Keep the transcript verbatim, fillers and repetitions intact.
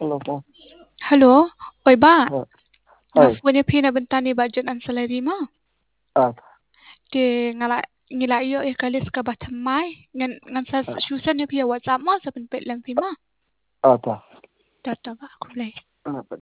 Halo, oi ba, Ờ, nga ơi, phone phi na bentani budget ang salary mo. à, Ke ngala ngila iyo e kalis ka batamay ngan ngan sa à, susan ni pia WhatsApp mo sa penpet lang pi mo. à, ta, Data ba kulay. à,